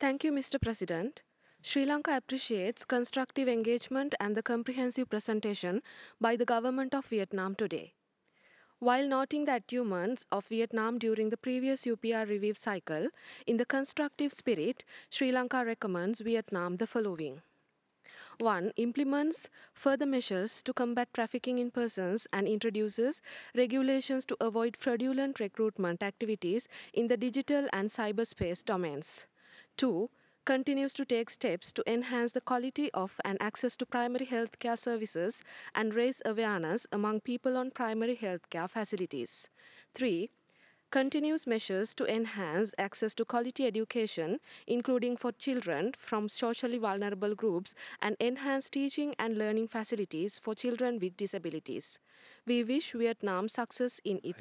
Thank you, Mr. President. Sri Lanka appreciates constructive engagement and the comprehensive presentation by the government of Vietnam today. While noting the achievements of Vietnam during the previous UPR review cycle, in the constructive spirit, Sri Lanka recommends Vietnam the following. 1. Implements further measures to combat trafficking in persons and introduces regulations to avoid fraudulent recruitment activities in the digital and cyberspace domains. 2. Continues to take steps to enhance the quality of and access to primary health care services and raise awareness among people on primary health care facilities. 3. Continues measures to enhance access to quality education, including for children from socially vulnerable groups, and enhance teaching and learning facilities for children with disabilities. We wish Vietnam success in its